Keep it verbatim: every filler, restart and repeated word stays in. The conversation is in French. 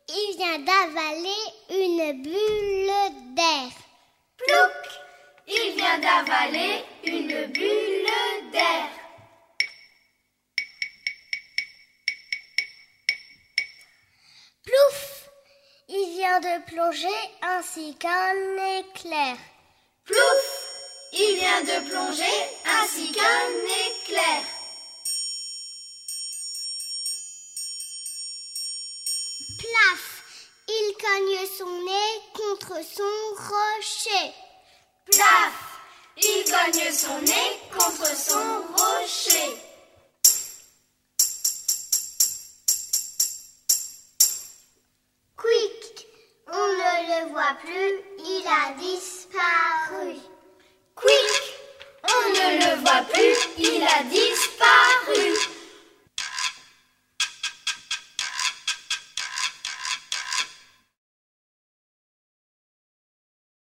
il vient d'avaler une bulle d'air. Plouc, il vient d'avaler une bulle d'air. Plouf, il vient de plonger ainsi qu'un éclair. Plouf, il vient de plonger ainsi qu'un éclair. Plaf, il cogne son nez contre son rocher. Plaf, il cogne son nez contre son rocher. Quick, on ne le voit plus, il a disparu. Quick, on ne le voit plus, il a disparu.